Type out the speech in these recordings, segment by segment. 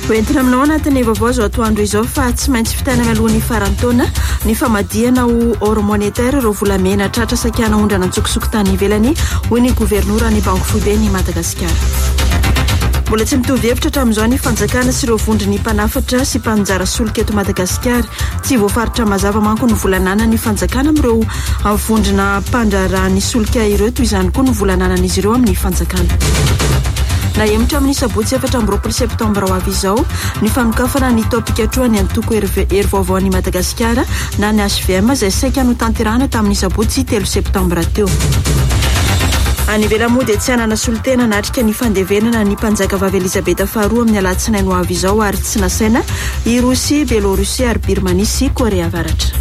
Hoentina aminao anatin'ny vaovao zao atoandro izao fa tsy maintsy fitainana alohan'ny farantaona ny famadiana ho hors monétaire ireo volamena tratra sakiana ondrana antsokosokotany ivelany hoy ny gouvernora ny banque foibe ny Madagasikara. Mbola tsy mitovy hevitra hatramin'izao ny fanjakana sy ireo vondrony mpanafatra sy mpanjara solika eto Madagasikara. Tsy voafaritra mazava manko ny volanana ny fanjakana amin'ireo vondrona mpandrarany solika ireo toy izany koa ny volananan'izy ireo amin'ny fanjakana. Na hemitra amin'ny sabotsy 4 septambra ho avy izao ny fanokafana ny topika troany antoko hery vaovao ny Madagasikara na ny HVM izay saika no tanterahana tamin'ny sabotsy 3 septambra teo. Any ivelany moa dia tsy hanana solitena natrika ny fandevenana ny mpanjaka vavy Elisabeta faharoa amin'ny alatsinainy ho avy izao ary tsy nasaina i Rosia, Belorusia ary Birmanie sy Korea Avaratra.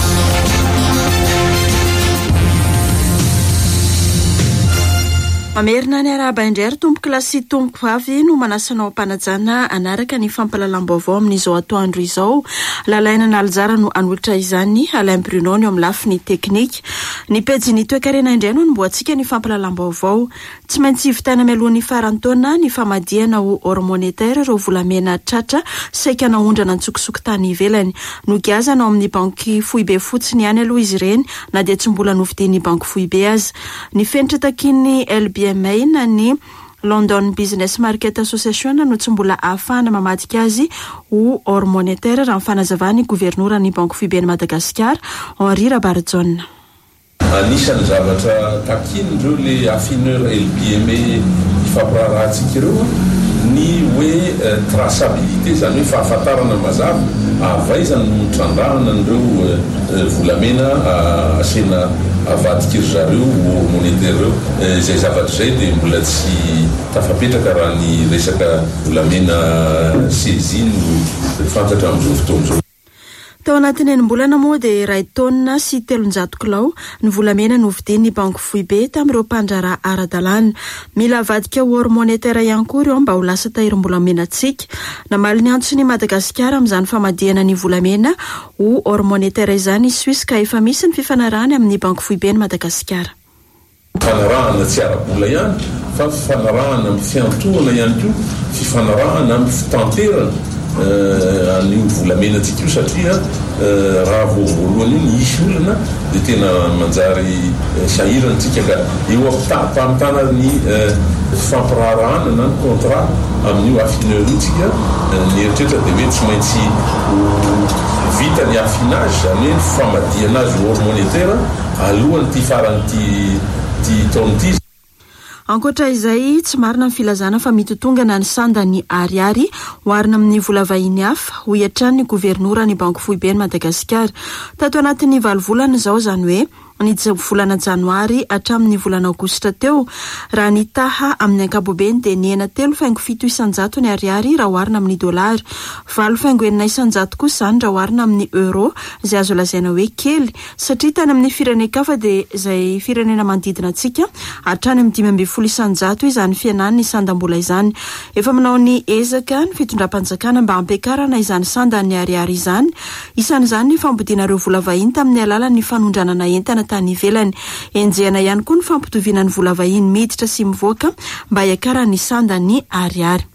Mamerina ny araba indray tomboky lasy tomboky vavy no manasanao mpanajana anaraka ny fampalalam-baovao amin'izao atoandro izao. Lalaina na aljara no anolotra izany Alain Bruno ny amin'ny lafiny teknika. Ny pejy ny toe-karena indray no nomboantsika ny fampalalam-baovao. Tsy maintsy vitaina mialohan'ny farantaona ny famadiana ho hors monétaire ireo volamena tratra saika naondrana antsokosokotany ivelany. Nogiazana ao amin'ny banky foibe fotsiny ihany aloha izy ireny na dia tsy mbola novidian'ny banky foibe azy. Ny fenitra takin'ny LBMA na ny London Business Market Association no tsy mbola ahafahana mamadika azy ho hors monétaire raha fanazavany gouvernora ny banky foibe ny Madagasikara Henri Rabarjon. Anisan'ny zavatra takindreo le affineur LBMA ifampirarahantsika ireo ny hoe traçabilité zany hoe fahafantarana mazava avaizany no mitrandrahana an'ireo volamena asena avadika ry zareo hors monétaire ireo izay zavatra izay dia mbola tsy tafapetraka raha ny resaka volamena seziny no fantatra amin'izao fotoana izao. Tao anatin'ny enim-bolana moa dia iray taonina sy 300 kilao ny volamena novidian'ny banky foibe tamin'ireo mpandrara ara-dalàna. Mila avadika hors monétaire ihany koa ireo mba ho lasa tahirim-bolamenantsika. Namaly ny antso ny Madagasikara amin'izany famadiana ny volamena ho hors monétaire izany Suisse ka efa misy ny fifanarahany amin'ny banky foibe ny Madagasikara. Fifanarahana tsy ara-bola ihany fa fifanarahana amin'ny fiantohana ihany koa, fifanarahana amin'ny fitanterana an'io volamena antsika io satria raha voalohany io ny isy olona dia tena manjary sahirana antsika ka eo ampamitana ny fampirarahana na ny contrat amin'io affineur io tsika ny eritreritra dia hoe tsy maintsy vita ny affinage zany hoe ny famadiana azy hors monétaire alohan'ny ty faran'ty taon'ity. Ankoatra izay tsy marina ny filazana fa mitotongana ny sandany ariary hoarina amin'ny vola vahiny hafa ho iatrany ny gouvernora ny banky foibe ny Madagasikara. Tato anatin'ny 9 volana izao zany hoe ny volana janoary hatramin'ny volana aogositra teo raha ny taha amin'ny ankapobeny dia niena 3,7 isanjato ny ariary raha hoarina amin'ny dolary, 4,9 isanjato kosa izany raha hoarina amin'ny euro izay azo lazaina hoe kely satria tany amin'ny firenekafa dia izay firenena manodidina antsika hatrany amin'ny 12 isanjato izany fianany ny sandam-bola izany. Efa manao ny ezaka ny fitondram-panjakana mba ampiakarana izany sandany ariary izany. Isan'izany ny fampodiana ireo vola vahiny tamin'ny alalan'ny fanondranana entana tany ivelany. Enjehana ihany koa ny fampitoviana ny vola vahiny miditra sy mivoaka mba hiakarana ny sandany ariary.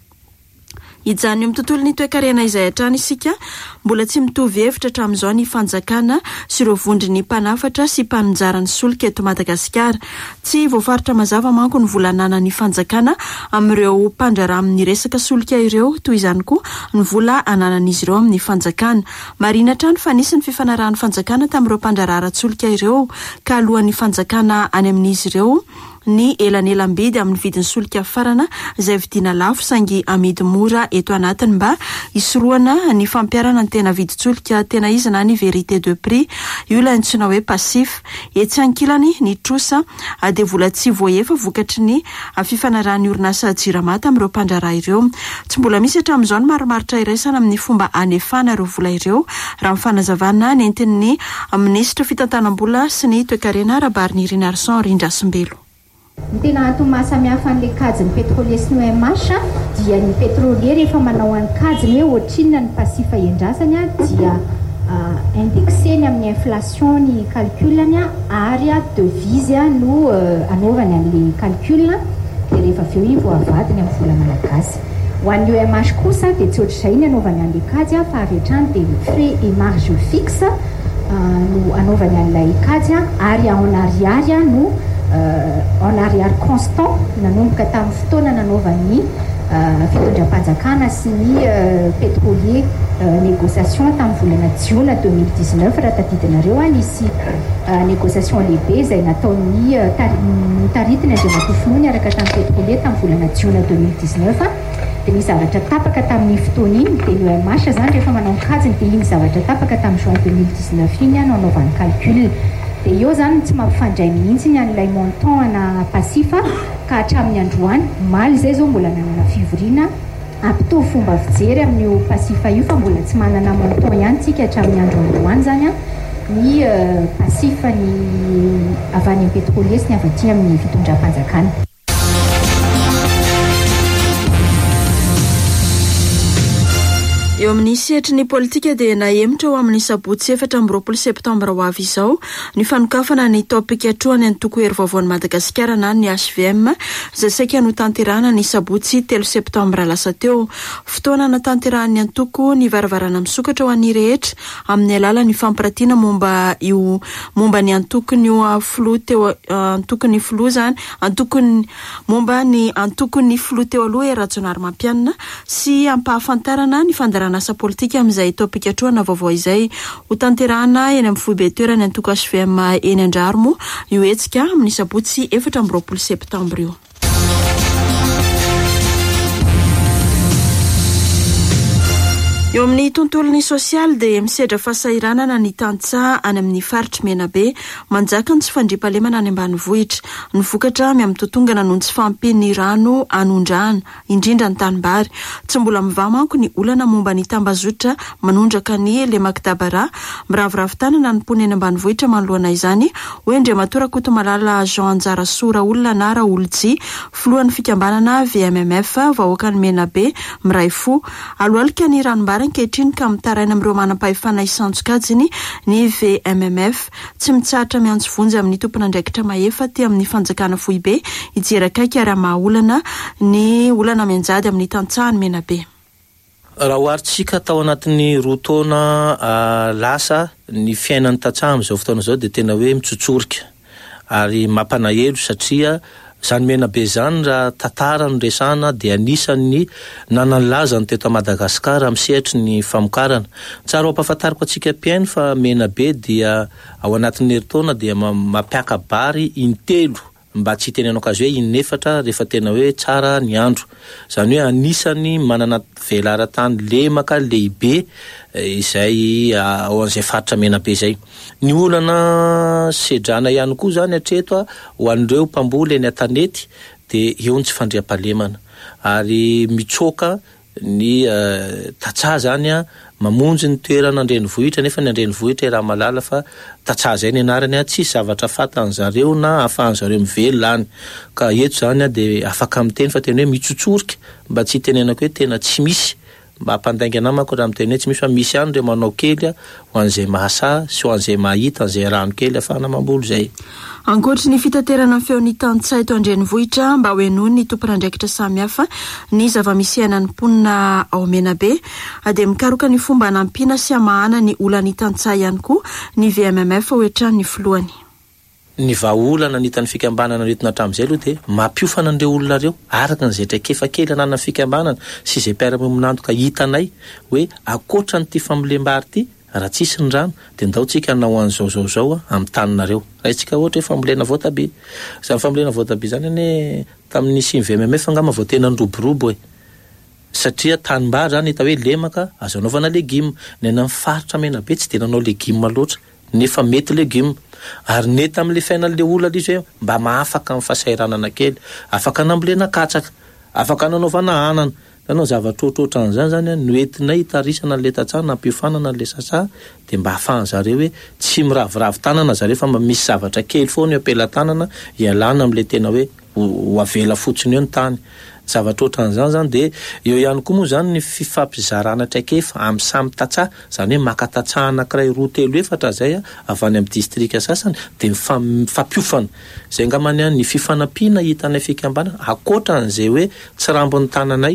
Ijany amin'ny tontolon'ny toe-karena izay hatrany isika mbola tsy mitovy hevitra hatramin'izao ny fanjakana sy ireo vondrony mpanafatra sy mpanonjara ny solika eto Madagasikara. Tsy voafaritra mazava manko ny volanana ny fanjakana amin'ireo mpandrara amin'ny resaka solika ireo toy izany koa ny vola ananan'izy ireo amin'ny fanjakana. Marina trano fa nisy ny fifanarahan'ny fanjakana tamin'ireo mpandrara ara-tsolika ireo ka alohan'ny fanjakana any amin'izy ireo ny elanelam-bidy amin'ny vidiny solika farana izay vidiana lafo saingy amidy mora eto anatiny mba isoroana ny fampiarana ny tena vidin-tsolika tena izy na ny vérité de prix io ilay antsoina hoe passif. Etsy ankilany ny trosa dia vola tsy voaefa vokatry ny fifanarahan'ny orinasa Jiramata amin'ireo mpandrara ireo. Tsy mbola misy hatramin'izao ny marimaritra iraisana amin'ny fomba anefana ireo vola ireo raha mifanazavana nentin'ny ministra fitantanam-bola sy ny toe-karena Rabariny Rinarson Rindrasimbelo. Ny tena antony mahasamihafa ny kajiny pétrolier sy ny OMH dia ny pétrolier rehefa manao any kajiny hoe ohatrinona ny pasifa iandrasany dia indexeny amin'ny inflation ny calculany ary devise no anaovany an'le calcul dia rehefa avy eo io vao avadiny amin'ny vola malagasy. ho an'ny OMH kosa dia tsy ohatr'izay ny anaovany an'ilay kajy fa avy hatrany dia frais et marge fixe no anaovany an'ilay kajy ary en arrière no en arrière constant nanomboka tamin'ny fotoana nanaovany fitondram-panjakana sy ny pétrolier négociation tamin'ny volana jiona 2019 raha tadidinareo nisy négociation lehibe izay nataon'ny taritiny andriamatofonony araka tamin'ny pétrolier tamin'ny volana jiona 2019 dia misy zavatra tapaka tamin'ny fotoana iny dia ny OMH zany rehefa manao kajiny dia iny zavatra tapaka tamin'ny juin 2019 iny no anaovany calcul dia eo zany tsy mampifandray mihitsy ny an'ilay montant ana pasifa ka hatramin'ny androany maly izay zao mbola nanana fivoriana ampitohy fomba fijery amin'io pasifa io fa mbola tsy manana montant ihany tsika hatramin'ny andro androany zany ny pasifa ny avy any amin'ny pétrolier sy ny avy aty amin'ny fitondram-panjakana. Eo amin'ny sehatry ny politika dia nahemitra ho amin'ny sabotsy 4 septambra ho avy izao ny fanokafana ny topika troany antoko hery vaovao ny Madagasikara na ny HVM izay saika no tanterahana ny sabotsy 3 septambra lasa teo. Fotoana natanterahan'ny antoko ny varavarana misokatra ho an'ny rehetra amin'ny alalan'ny fampiratiana momba ny antokony filoha teo antokony filoha zany antokony momba ny antokony filoha teo aloha Rajonary Mampianina sy ampahafantarana ny fandarana asa politika amin'izay topika troana vaovao izay ho tanterahana eny amin'ny foibe toerana antoko HVM eny Andrarimo io hetsika amin'ny sabotsy 4 septambra io. Eo amin'ny tontolon'ny sosialy dia misedra fahasahiranana ny tantsaha any amin'ny faritry Menabe manjaka ny tsy fandriampahalemana any ambanivohitra. Ny vokatra amin'ny totongana noho ny tsy fahampian'ny rano anondrahana indrindra ny tanimbary. Tsy mbola mivà manko ny olana momba ny tambazotra manondraka ny Lemakdabara miraviravin-tanana ny pony any ambanivohitra manoloana izany hoe Andriamatora Kotomalala Jean Anjarasora olona na Raolji filohan'ny fikambanana VMMF vahoaka ny Menabe miray fo alohalika ny ranombary ankehitriny ka mitaraina amin'ireo manam-pahefana isanjokajiny ny VMMF tsy mitsahatra miantso vonjy amin'ny tompona andraikitra mahefa ty amin'ny fanjakana foibe ijerakaiky ary mahaolana ny olana mianjady amin'ny tantsahany Menabe. Raha oharitsika tao anatin'ny roa taona lasa ny fiainan'ny tantsaha amin'izao fotoana izao dia tena hoe mitsotsorika ary mampanahelo satria zany Menabe zany raha tantara ny resana dia anisan'ny nananilazany teto Madagasikara amin'ny sehatry ny famokarana. Tsara ho ampahafantariko antsika mpiaino fa Menabe dia ao anatin'ny herintaona dia mampiaka bary intelo mba tsy tenenao azy hoe inefatra rehefa tena hoe tsara ny andro. Zany hoe anisany manana velaran-tany lemaka lehibe izay ao an'izay faritra Menabe izay. Ny olana sedrana ihany koa zany hatreto ho an'ireo mpamboly eny an-tanety dia eo ny tsy fandriam-pahalemana ary mitsoka ny tantsaha zany mamonjy ny toerana an-drenivohitra nefa ny an-drenivohitra raha malala fa tantsaha zay ny anarany tsy zavatra fatan'zareo na afahan'zareo mivelona any ka eto zany dia afaka miteny fa tena hoe mitsotsorika mba tsy tenenako hoe tena tsy misy mba hampandainga namako raha miteny hoe tsy misy fa misy ihany ireo manao kely ho an'izay mahasa sy ho an'izay mahita an'izay rano kely afahana mamboly zay. Ankoatry ny fitaterana feon'ny tantsaha eto an-drenivohitra mba ho henoiny ny tompona andraikitra samihafa ny zava-misehana ny mponina ao Menabe dia mikaroka ny fomba hanampiana sy hamahana ny olany tantsaha ihany koa ny VMMF hoetrany ny filohany. Ny vahaolana nitan'ny fikambanana retina hatramin'izay aloha dia mampiofana an'ireo olona ireo araka n'izay traikefa kely anana fikambanana sy izay mpiara-monantoka hitanay hoe akoatra n'ity famolem-bary ity raha tsisy ny rano dia ndaontsika hanao an'izao amin'ny taninareo. Raha isika ohatra hoe fambolena voatabia. Izany fambolena voatabia zany hoe tamin'ny simy VMMF angamba vao tena niroborobo satria tanimbary zany hita hoe lemaka azo anaovana legioma. Ny any amin'ny faritra Menabe tsy dia nanao legioma loatra nefa mety legioma ary nety amin'ilay fiainan'ilay olona izy hoe mba mahafaka amin'ny fahasahiranana kely afaka nambolena katsaka afaka nanaovana anana tanao zavatra ohatrohatra an'izany zany no entinay hitarisana an'ilay tantsaha na ampiofanana an'ilay sasa dia mba hafahan'zareo hoe tsy miraviravy tanana zareo fa mba misy zavatra kely foana eo ampela-tanana hialana amin'ilay tena hoe ho avela fotsiny eo ny tany zavatra ohatran'izany zany dia eo ihany koa moa zany ny fifampizarana traikefa amin'ny samy tantsaha zany hoe maka tantsaha anankiray 2-3 zay avy any amin'ny distrika sasany dia mifampiofana zay ngamany ny fifanampiana hitanay fikambanana akoatra an'izay hoe tsy rambon'ny tananay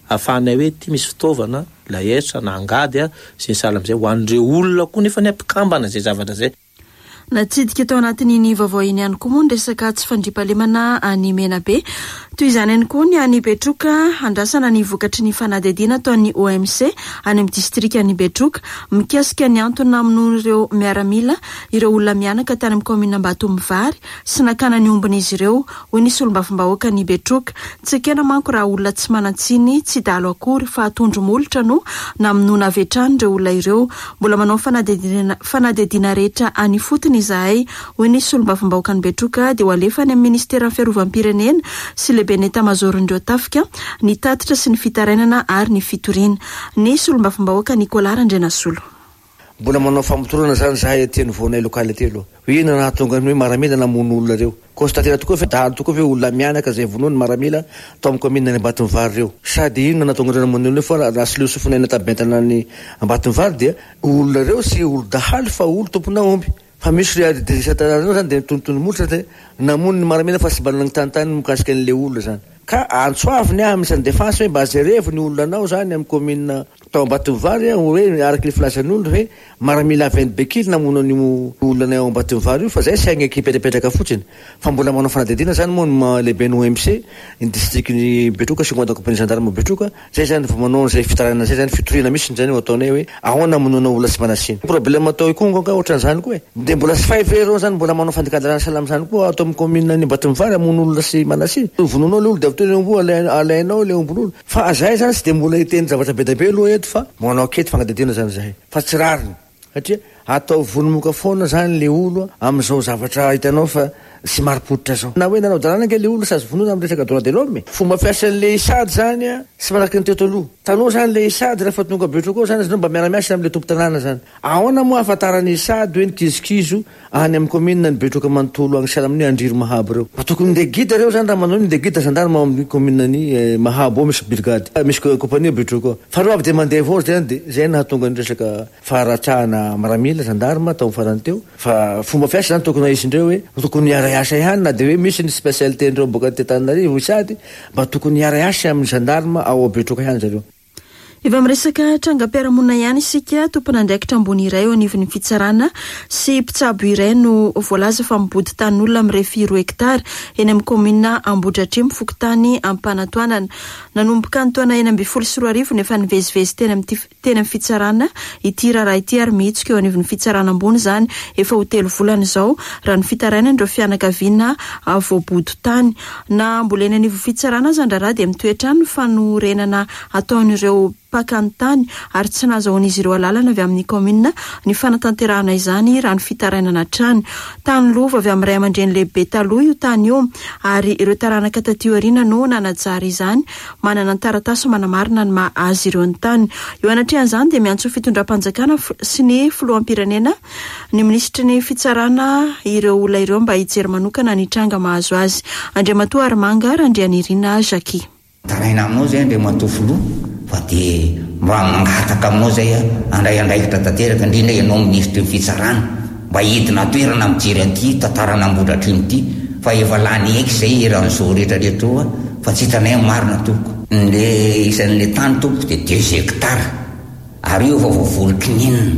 ahafahanay hoe ty misy fitaovana laheritra na angady sy ny sahala am'izay ho an'ireo olona koa nefa ny ampikambana zay zavatra zay. Natsidika tao anatin'ny vaovao iny ihany koa moa ny resaka tsy fandriampahalemana any Menabe. Toy izany ihany koa ny any Betroka andrasana ny vokatry ny fanadihadiana ataon'ny OMC any amin'ny distrika any Betroka mikasika ny antony amin'ireo miaramila ireo olona mianaka tany amin'ny komina Ambatomivary sy nakana ny ombony izy ireo hoy ny solombavambahoaka ny Betroka. Tsy ekena manko raha olona tsy manantsiny tsy dalo akory fa atondro molotra no na aminona avetrany ireo olona ireo mbola manao fanadihadiana rehetra any fotony izahay hoy ny solombavambahoaka ny Betroka dia ho alefa any amin'ny ministera fiarovam-pirenena sy lehibe ny etamajorindreo tafika ny tatitra sy ny fitarainana ary ny fitoriana. Ny solombavambahoaka Nicolas Randrenasolo. Mbola manao famotorana zany zahay aty nivoanay lokality aloha. Ina nahatonga ny hoe maramila namono olona reo. Konstatera tokoa fa dahalo tokoa fa olona mianaka zay vonoany maramila tao amin'ny komina ny Ambatomivary reo. Sady ino nahatonga reo namono olona fa raha sy leo sofonay natabentana ny Ambatomivary dia olona reo sy olo dahalo fa olo tompona omby. Fa misy realisatarano zany dia tontony molotra dia namono ny maramila fa sy mba nanagny tantany mikasika an'le olona zany. Ka antsoaviny misy defense hoe mba zerevo ny olona anao zany amin'ny komina tao Ambatomivary hoe araky ny filasan'ny olona hoe maramila avy bekily namono ny olona anay ao Ambatomivary io fa zay sy agny ekipetrapetraka fotsiny fa mbola manao fanadihadiana zany moa ny lehibe ny OMC ny district ny Betroka sy ngota compagnie gendarme Betroka zay zany vao manao zay fitarana zay zany fitoriana misy zany ataonay hoe ahoana namonoana olona sy manasiny. Problème atao ikongo ka ohatran'izany koa dia mbola sy faivero zany mbola manao fandikadalana salama zany koa atao amin'ny komina ny Ambatomivary amono olona sy manasiny. Vononao le olona dia aviteo ombo alainao le ombon'olona fa zay zany sy dia mbola hiteny zavatra be dabe aloha eto fa manao akety fanadihadiana zany zahay fa tsy rariny satria atao vonomoka foana zany le olo amin'izao zavatra hitanao fa sy maripoditra zao na hoe nanao dalàna ke le olo sazy vonoana amin'ny resaka droit de l'homme. Fomba fiasan'le isady zany sy manahaky ny teo taloha tanao zany le isady rehefa tonga Betroka zany izy mba miara-miasa amin'le tompo tanàna zany ahoana moa ahafantarany isady hoe nikizikizo any amin'ny komina ny Betroka manontolo agny sahala amin'ny Andriro Mahabo reo mba tokony nde guide reo zany raha manao ny nde guide gendarme amin'ny komina ny Mahabo misy brigade misy compagnie Betroka fa reo avy de mandeha avao zany de zay nahatonga ny resaka faharatsahana maramila gendarme tao farany teo fa fomba fiasa zany tokony aisindreo hoe tokony asa ihany na dia hoe misy ny spécialité ndreo boka Antananarivo isady mba tokony hiara-asa amin'ny gendarme ao Betroka ihany zareo. Efa miresaka trangam-piarahamonina ihany isika tompona andraikitra ambony iray eo anivon'ny fitsarana sy mpitsabo iray no voalaza fa mibody tan'olona amin'ny refy 2 hektara eny amin'ny komina Ambohidratrimo Fokotany Ampanatoanana. Nanomboka ny taona 2014 nefa nivezivezy teny amin'ny fitsarana ity raharaha ity ary mihitsika eo anivon'ny fitsarana ambony zany efa ho 3 volana izao raha ny fitaraina ireo fianakaviana voabody tany na mbola eny anivon'ny fitsarana zany raharaha dia mitoetra ny fanorenana ataon'ireo pakantany ary tsy nazahoan'izy ireo alalana avy amin'ny komina ny fanatanterahana izany raha ny fitarainana trano tany lova avy amin'ny ray aman-dreny lehibe taloha io tany io ary ireo taranaka taty aoriana no nanajary izany manana ny taratasy manamarina ny mahazo ireo ny tany. Eo anatrehan'izany dia miantso fitondram-panjakana sy ny filoham-pirenena ny ministry ny fitsarana ireo olona ireo mba hijery manokana ny tranga mahazo azy. Andriamatoa Armanga Randrianirina Jackie. Taraina aminao zay Andriamatoa filoha fa dia mba mangataka aminao zay andraiandraikitra tanteraka indrindra ianao ministry fitsarana mba hitina toerana mijery an'ity tantarana Ambohidratrimo ity fa efa lany eky zay ran'izao rehetrarehetra fa tsy hitanay marina toko le isan'le tany toko dia 2 hektara ary io efa voavoly kininina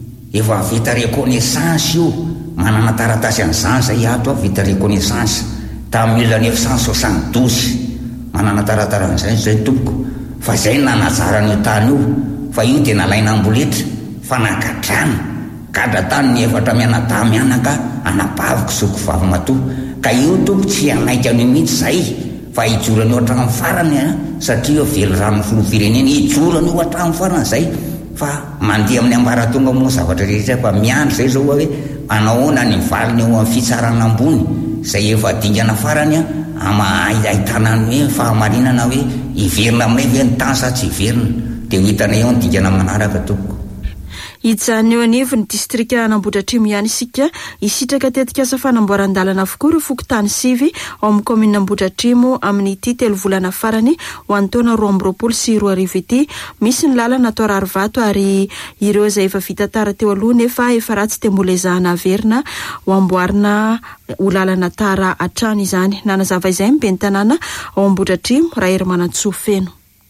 efa vita reconnaissance io manana taratasy an'izany zay ato vita reconnaissance tamin'ny 1972 manana tarataran'izay zay tompoko fa zay nanajara ny tany io fa io dia nalaina amboletra fa nagadrana gadra tany ny efatra mianadahy mianaka anabaviko soko vavy matoa ka io tompo tsy anaika ny mihitsy zay fa hijorany io hatramin'ny farany satria velo rano filofirenena hijorany io hatramin'ny farany zay fa mandeha amin'ny ambaratonga moa zavatra rehetra fa miandry zay zao hoe anahoana ny valiny eo amin'ny fitsarana ambony zay efa dingana farany ahitana ny hoe fahamarinana hoe hiverina aminay ve ny tany sa tsy hiverina dia ho hitanay eo ny dingana manaraka tompoko. Hijanona eo anivon'ny distrika Ambohidratrimo ihany isika isitraka tetika asa fanamboaran-dalana avokoa ireo Fokotany Sivy ao amin'ny komina Ambohidratrimo amin'ny ity 3 volana farany ho an'ny taona 2020 sy 2021 ity misy ny lalana atao rarivato ary ireo izay efa vita tara teo aloha nefa efa ratsy dia mbola ezahana averina ho amboarina ho lalana tara hatrany izany. Nanazava izay mibeny tanàna ao Ambohidratrimo raha Hermanatsoa Feno.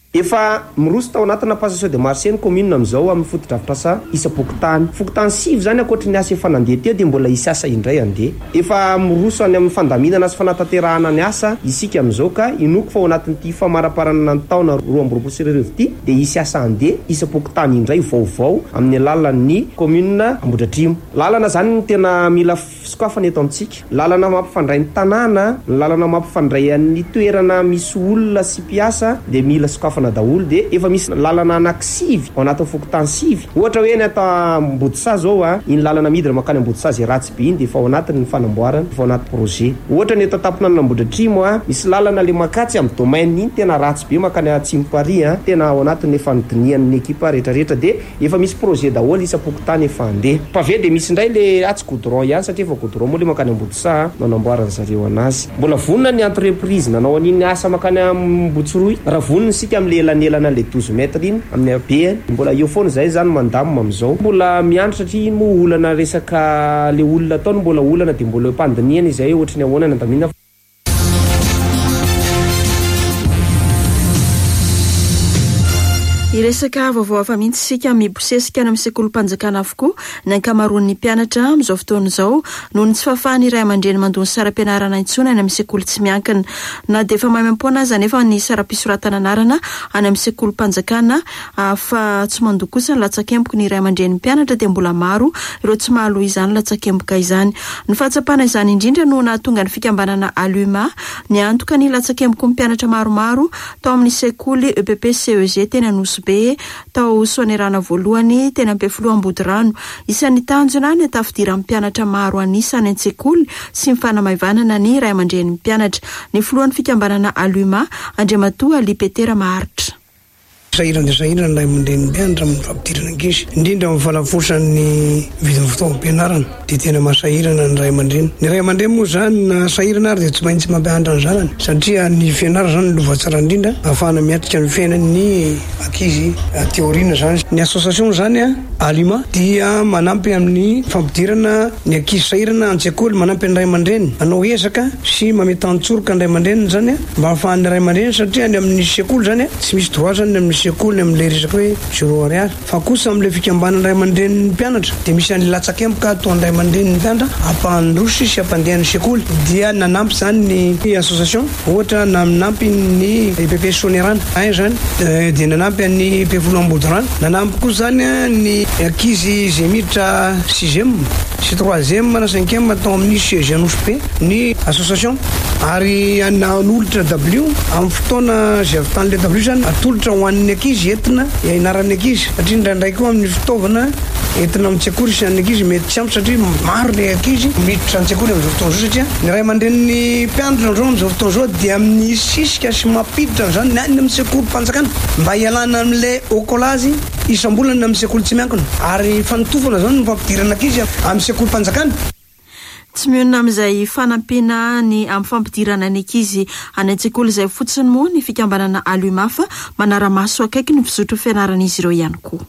efa miroso tao anatina passation de marché ny commune am'izao amin'ny fotodrafitrasa isapokotany fokotany 5 zany akoatry ny asa efa nandeha teo dia mbola isy asa indray andeha efa miroso any amin'ny fandaminana sy fanataterahana ny asa isika am'izao ka inoko fa ao anatin'ity famaraparana ny taona 2024 ity dia isy asa andeha isapokotany indray vaovao amin'ny alalan'ny commune Ambohidratrimo. Lalana zany ny tena mila sokafana eto amintsika, lalana mampifandray ny tanàna, lalana mampifandray ny toerana misy olona sy mpiasa dia mila sokafana daholo. Dia efa misy lalana anankisivy ao anatin'ny fokotany 5 ohatra hoe ny atao Ambodisa zao iny lalana miditra makany Ambodisa zay ratsy be iny dia efa ao anatin'ny fanamboarana, efa ao anaty projet. Ohatra ny eto Tampinana Ambohidratrimo misy lalana le makatsy amin'ny domaine iny tena ratsy be makany Atsimo Paris tena ao anatin'ny fanodinian'ny ekipa rehetrarehetra dia efa misy projet daholo isapokotany efa andeha. Pave dia misy indray le atsy goudron ihany satria efa goudron moa le makany Ambodisa nanamboarana zareo anazy. Mbola vonona ny entreprise nanao an'iny asa makany Ambotsiroy, raha vonona sika amin'ny elanelana le 12 mètres iny amin'ny abe mbola eo foana zay zany mandamina amin'izao mbola miandry satria mo olana resaka le olona ataony mbola olana dia mbola mpandiniana izay ohatra ny ahoana nandamina. Iresaka vaovao hafa mihitsy sika mibosesika amin'ny sekolim-panjakana avokoa ny ankamaroan'ny mpianatra amin'izao fotoana izao noho ny tsy fahafahany iray aman-dreny mandony saram-pianarana intsony any amin'ny sekoly tsy miankina na dia efa maimam-poana aza nefa ny saram-pisoratana anarana any amin'ny sekolim-panjakana fa tsy mandoko kosa ny latsakemboka ny iray aman-dreny mpianatra dia mbola maro ireo tsy mahaloa izany latsakemboka izany. Ny fahatsapana izany indrindra no nahatonga ny fikambanana Aluma ny antoka ny latsakemboka mpianatra maromaro tao amin'ny sekoly EPP CEG teny Anosy be tao soanerana voalohany teny Ampefilo Ambodirano. Isan'ny tanjona ny tafidiran'ny mpianatra maro anisany an-tsekoly sy mifanamaivanana ny ray aman-dreny mpianatra. Ny filohan'ny fikambanana Aluma Andriamatoa Lipetera Maharitra. Sahirana ray aman-dreny mpianatra amin'ny fampidirana ankizy indrindra amin'ny falafosan'ny vidin'ny fitaovam-pianarana dia tena mahasahirana ny ray aman-dreny. Ny ray aman-dreny moa zany na sahirana ary dia tsy maintsy mampianatra ny zanany satria ny fianarana zany lova tsara indrindra ahafahana miatrika ny fiainan'ny ankizy teoriana zany. Ny association zany Alima dia manampy amin'ny fampidirana ny ankizy sahirana an-tsekoly, manampy ny ray aman-dreny anao ezaka sy mametantsorika ny ray aman-dreny zany mba ahafahan'ny ray aman-dreny satria ny amin'ny sekoly zany tsy misy droit zany amin'ny sekoly amin'ilay resaka hoe zéro ariary fa kosa amin'ilay fikambanana ray aman-dreny mpianatra dia misy an'ilay latsakemboka ataon'ny ray aman-dreny mpianatra ampandrosy sy ampandehan'ny sekoly dia nanampy zany ny association ohatra nanampy ny EPP Soanerana ay zany dia nanampy ny Ampefilo Ambodirano, nanampy koa zany ny ankizy izay miditra 6e sy 3e na 5e atao amin'ny CEG Anosy be ny association ary nanolotra W amin'ny fotoana izay avy tany le W zany atolotra ho an'ny ankizy entina ianaran'ny ankizy satria indraindray koa amin'ny fitaovana entina amin'ny-tsekoly sy an'ny ankizy mety tsy ampy satria maro le ankizy miditra an-tsekoly amin'izao fotoana izao satria ny ray aman-dren'ny mpianatra zao amin'izao fotoana izao dia amin'ny sisika sy mampiditra zany ny any amin'ny sekolim-panjakana mba hialana amin'ilay okolazy isam-bolana amin'ny sekoly tsy miankina ary fanotofana zany ny fampidirana ankizy amin'ny sekolim-panjakana. Tsy mionona amin'izay fanampiana ny amin'ny fampidirana ny ankizy any an-tsekoly izay fotsiny moa ny fikambanana Aluma fa manara-maso akaiky ny fizotro fianaran'izy ireo ihany koa.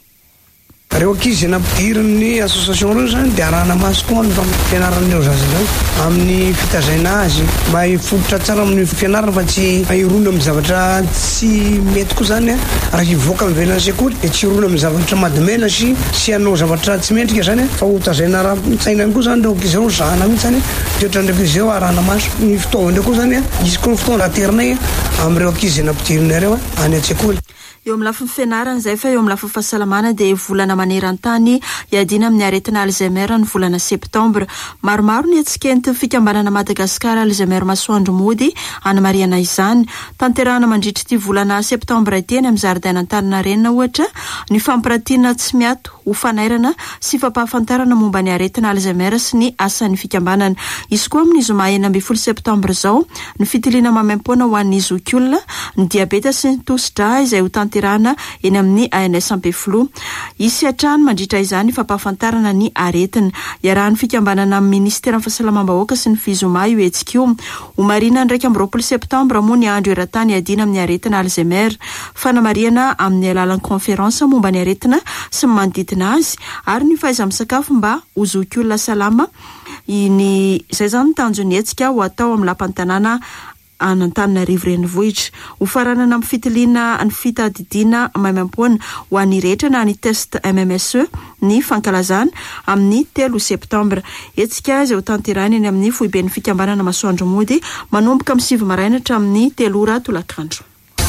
Reo ankizy nampidirany association reo zany dia arahana maso koa ny fampianaran'ireo zaza zany amin'ny fitazaina azy mba hifototra tsara amin'ny fianarana fa tsy hirona amin'ny zavatra tsy mety koa zany raha hivoaka amin'ny velan'ny sekoly dia tsy hirona amin'ny zavatra madimena sy hanao zavatra tsy mendrika zany fa ho tazaina raha mitsaina koa zany reo ankizy reo zahana mihitsy zany toetra ndraiky izy reo arahana maso ny fitaovana koa zany izy koa ny fitaovana aterinay amin'ireo ankizy nampidirana ireo any an-tsekoly. Eo amin'ny lafiny fianarana izay fa eo amin'ny lafiny fahasalamana dia volana maneran-tany iadina amin'ny aretina Alzheimer ny volana septambra. Maromaro ny atsikentiny fikambanana Madagasikara Alzheimer Masoandro Mody any Mariana izany. Tanterahana mandritra ity volana septambra ity amin'ny zaridaina Antaninarenina ohatra ny fampiratiana tsy miato ho fanairana sy fampahafantarana momba ny aretina Alzheimer sy ny asan'ny fikambanana. Izy koa amin'ny zoma 12 septambra izao ny fitiliana mamaim-poana ho an'ny zoky olona ny diabeta sy ny tositra izay ho tirana eny amin'ny ANS Ampefilo. Isy hatrany mandritra izany fampahafantarana ny aretina. Iarahan'ny fikambanana amin'ny Ministeran'ny Fahasalamam-bahoaka sy ny fizoma UHQ. Omarina ndraiky amin'ny 20 septambra moa ny andro eran-tany iadina amin'ny aretina Alzheimer. Fanamariana amin'ny alalan'ny konferansa momba ny aretina sy ny manodidina azy ary ny fahaiza-misakafo mba ho zoky olona salama. Izay zany tanjony hetsika ho atao amin'ny lapan'ny tanàna Antananarivo renivohitra. Ho faranana amin'ny fitiliana ny fitadidiana maimam-poana ho an'ny rehetra na ny test MMSE ny fankalazana amin'ny 3 septambra. Etsika izay ho tanterahany eny amin'ny foiben'ny fikambanana masoandro mody manomboka amin'ny 7 maraina hatramin'ny 3 ora tolakandro.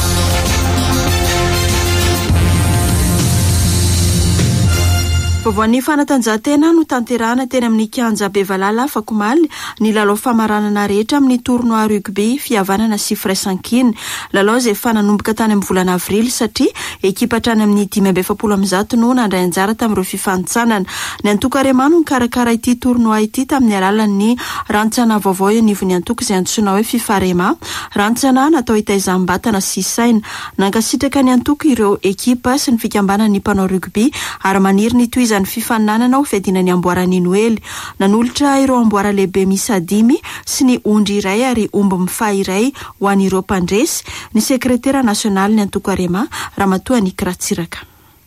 Vovoan'ny fanatanjahantena no tanterahana teny amin'ny kianja Bevalala Fakomaly ny lalao famaranana rehetra amin'ny tournoi rugby fihavanana sy firaisankina. Lalao izay fananomboka tany amin'ny volana avrily satria ekipa hatrany amin'ny 570 no nandray anjara tamin'ireo fifanitsanana. Ny Antoko Aremano nikarakara ity tournoi ity tamin'ny alalan'ny rantsana vaovao anivon'ny Antoko izay antsoina hoe FIFA Rema, rantsana natao hitaizam-batana sy saina. Nankasitraka ny Antoko ireo ekipa sy ny fikambanana ny mpanao rugby ary maniry ny toiza ny fifaninanana ho fiadina ny amboarany Noely. Nanolotra ireo amboara lehibe misy 5 sy ny ondry iray ary omby mifaha iray ho an'ireo mpandresy. Ny sekretera nasionaly ny Antoko Arema Ramatoa Nikiratsiraka.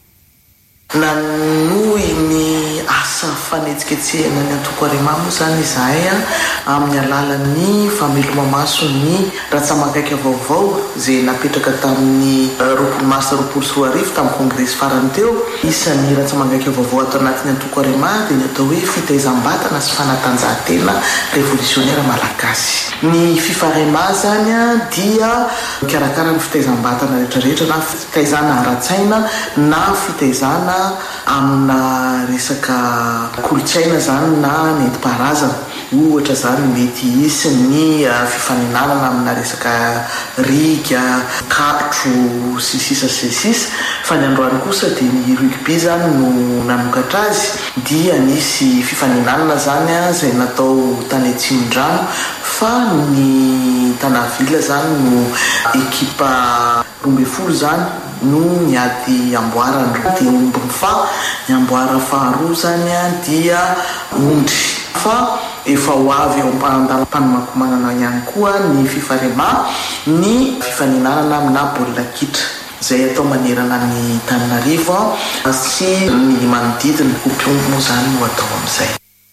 Nanohy ny asa fanetsiketsehana ny Antoko Arema moa zany izahay amin'ny alalan'ny fameloma-maso ny ratsamakaiky vaovao izay napetraka tamin'ny 20 mars 2024 tamin'ny kongresy farany teo. Isan'ny ratsamakaiky vaovao atao anatin'ny Antoko Arema dia ny atao hoe fitaizam-batana sy fanatanjahantena revolutionnera malagasy. Ny FIFA Rema zany dia mikarakara ny fitaizam-batana rehetrarehetra na fitaizana ara-tsaina na fitaizana amina resaka kolotsaina zany na nentim-paharazana. Ohatra zany mety hisy ny fifaninanana amina resaka riga, katro sy sisa sy sisa. Fa ny androany kosa dia ny rugby zany no nanokatra azy dia nisy fifaninanana zany izay natao tany Atsimon-drano fa ny Tanavila zany no ekipa 12 zany no niady amboarany dia omby mifaha. Ny amboara faharoa zany dia ondry fa efa ho avy ao mpanomakomanana ihany koa ny FIFA Rema ny fifaninanana amina baolina kitra izay atao manerana ny Tananarivo sy ny manodidina kopiongo moa zany no atao amin'izay.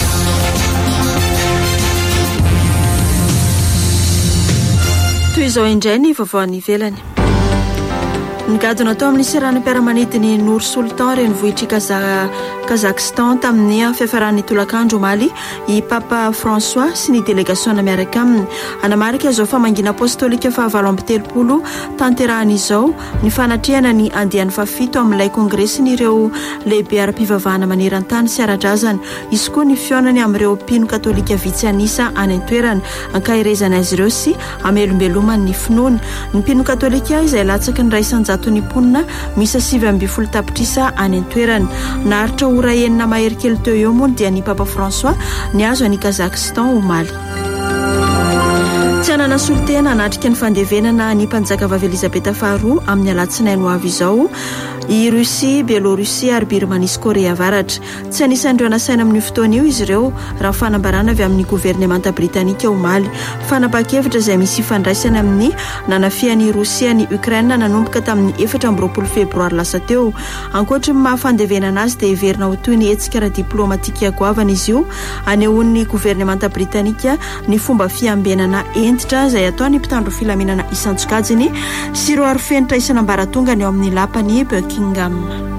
Toy izao indray ny vaovaon'ny ivelany. Nigadona atao amin'ny seranam-piaramanidiny Nour Sultan renivohitry Kazakhstan tamin'ny fiafaran'ny tolakandro omaly i Papa François sy ny délégation miaraka aminy. Anamarika izao famangina apostolika fa 7 tanterahany izao ny fanatrehana ny andiany fa 7 amin'ilay kongresy ny ireo lehibe ara-pivavahana maneran-tany sy ara-drazana. Izy koa ny fionany amin'ireo mpino katolika vitsy anisa any an-toerana ankairezana azy ireo sy amelombelomany ny finoana. Ny mpino katolika izay latsaka ny ray isanjato ny ponina misa 7 tapitrisa any an-toerana. Naharitra ora enina mahery kely teo eo moa dia ny Papa François ny azo any Kazakhstan omaly. Tsy anana solotena anatrika ny fandevenana ny mpanjaka vavy Elizabeta faharoa amin'ny alatsinainy ho avy izao i Russie, Belorusia ary Birmanie sy Korea Avaratra. Tsy anisan'ireo nasaina amin'ny fotoana io izy ireo raha fanambarana avy amin'ny gouvernemanta britanika omaly. Fanapa-kevitra izay misy ifandraisana amin'ny nanafian'ny Rosia ny Ukraine nanomboka tamin'ny 14 febroary lasa teo. Ankoatra ny mahafandevenana azy dia heverina ho toy ny hetsika ara-diplomatika goavana izy io anehoan'ny gouvernemanta britanika ny fomba fiambenana entitra izay ataony mpitandro filaminana isan-tsokajiny sy ireo arofenitra isan'ambaratonga ny ao amin'ny lapany Buckingham.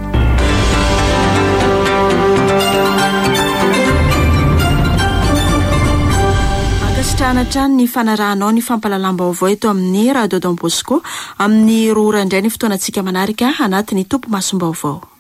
Akasitrahana trano ny fanarahanao ny fampalalam-baovao eto amin'ny Radio Don Bosco amin'ny 2 ora indray ny fotoanantsika manaraka anatin'ny Topo Masom-baovao.